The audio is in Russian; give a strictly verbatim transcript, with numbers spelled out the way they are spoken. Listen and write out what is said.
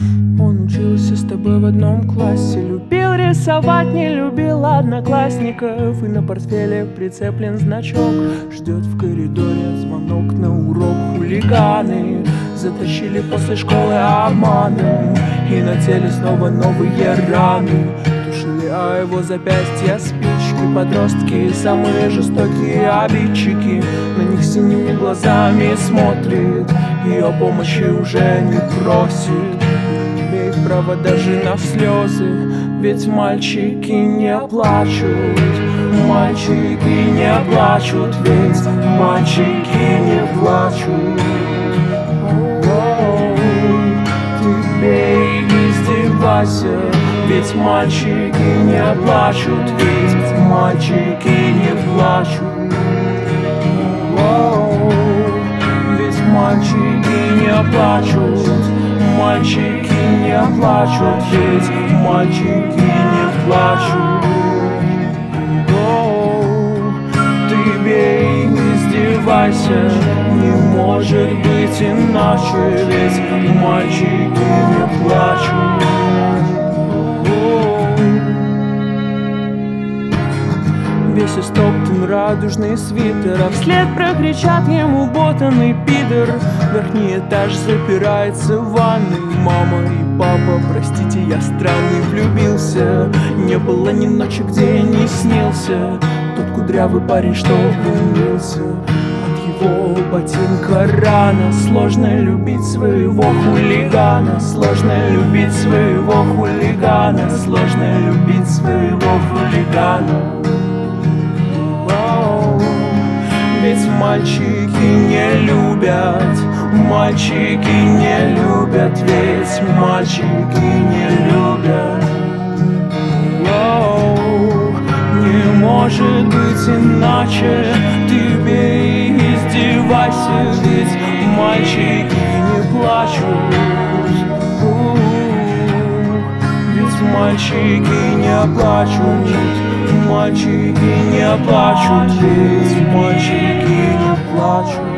Он учился с тобой в одном классе, любил рисовать, не любил одноклассников. И на портфеле прицеплен значок, ждет в коридоре звонок на урок. Хулиганы затащили после школы обманом, и на теле снова новые раны. Тушили о его запястья спички. Подростки, самые жестокие обидчики, на них синими глазами смотрит и о помощи уже не просит. Не имеет права даже на слезы, ведь мальчики не плачут. Мальчики не плачут, ведь мальчики не плачут. О, ты бей и издевайся, ведь мальчики не плачут, ведь мальчики не плачут. О, ведь мальчики не плачут, мальчики не плачут, ведь мальчики не плачут. О, ты бей, издевайся, не может быть иначе, ведь мальчики не плачут. Весь истоптан радужный свитер, а вслед прокричат ему ботаный пидор. Верхний этаж запирается в ванной. Мама и папа, простите, я странный влюбился. Не было ни ночи, где я не снился. Тот кудрявый парень, что влюбился. От его ботинка рана. Сложно любить своего хулигана. Сложно любить своего хулигана. Сложно любить своего хулигана. Ведь мальчики не любят, мальчики не любят, ведь мальчики не любят. Оу, не может быть иначе, ты бей и издевайся, ведь мальчики не плачут. У-у-у, ведь мальчики не плачут. Мальчики не плачут, ведь мальчики не плачут.